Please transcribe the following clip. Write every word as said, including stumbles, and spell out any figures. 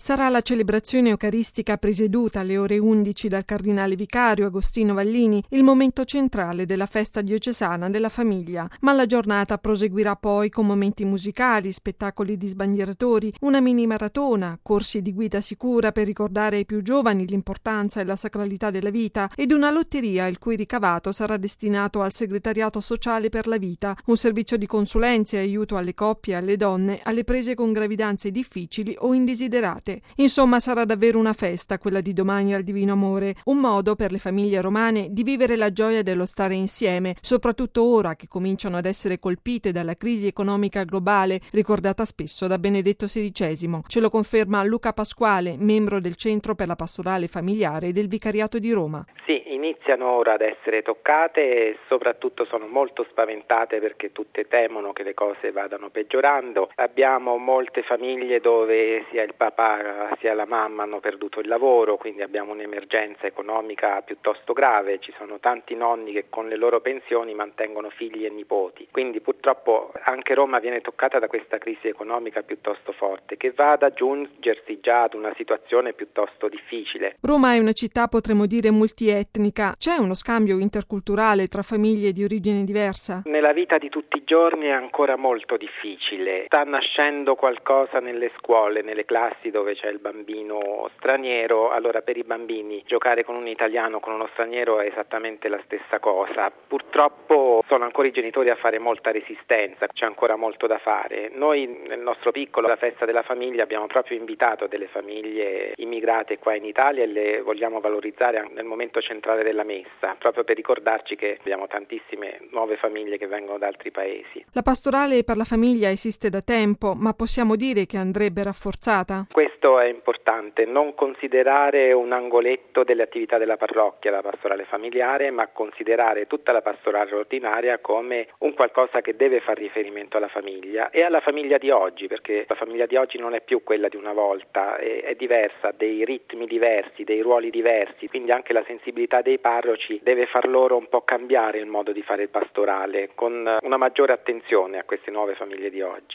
Sarà la celebrazione eucaristica presieduta alle ore undici dal cardinale vicario Agostino Vallini il momento centrale della festa diocesana della famiglia, ma la giornata proseguirà poi con momenti musicali, spettacoli di sbandieratori, una mini maratona, corsi di guida sicura per ricordare ai più giovani l'importanza e la sacralità della vita ed una lotteria il cui ricavato sarà destinato al segretariato sociale per la vita, un servizio di consulenza e aiuto alle coppie e alle donne alle prese con gravidanze difficili o indesiderate. Insomma, sarà davvero una festa quella di domani al Divino Amore, un modo per le famiglie romane di vivere la gioia dello stare insieme, soprattutto ora che cominciano ad essere colpite dalla crisi economica globale, ricordata spesso da Benedetto sedicesimo. Ce lo conferma Luca Pasquale, membro del Centro per la Pastorale Familiare del Vicariato di Roma. Sì, iniziano ora ad essere toccate e soprattutto sono molto spaventate perché tutte temono che le cose vadano peggiorando. Abbiamo molte famiglie dove sia il papà sia la mamma hanno perduto il lavoro, quindi abbiamo un'emergenza economica piuttosto grave. Ci sono tanti nonni che con le loro pensioni mantengono figli e nipoti, quindi purtroppo anche Roma viene toccata da questa crisi economica piuttosto forte che va ad aggiungersi già ad una situazione piuttosto difficile. Roma è una città, potremmo dire, multietnica. C'è uno scambio interculturale tra famiglie di origine diversa? Nella vita di tutti i giorni è ancora molto difficile. Sta nascendo qualcosa nelle scuole, nelle classi dove c'è il bambino straniero, allora per i bambini giocare con un italiano, con uno straniero è esattamente la stessa cosa. Purtroppo sono ancora i genitori a fare molta resistenza, c'è ancora molto da fare. Noi nel nostro piccolo, la festa della famiglia, abbiamo proprio invitato delle famiglie immigrate qua in Italia e le vogliamo valorizzare nel momento centrale della messa, proprio per ricordarci che abbiamo tantissime nuove famiglie che vengono da altri paesi. La pastorale per la famiglia esiste da tempo, ma possiamo dire che andrebbe rafforzata? Questo è importante, non considerare un angoletto delle attività della parrocchia, la pastorale familiare, ma considerare tutta la pastorale ordinaria come un qualcosa che deve far riferimento alla famiglia e alla famiglia di oggi, perché la famiglia di oggi non è più quella di una volta, è, è diversa, ha dei ritmi diversi, dei ruoli diversi, quindi anche la sensibilità dei parroci deve far loro un po' cambiare il modo di fare il pastorale, con una maggiore attenzione a queste nuove famiglie di oggi.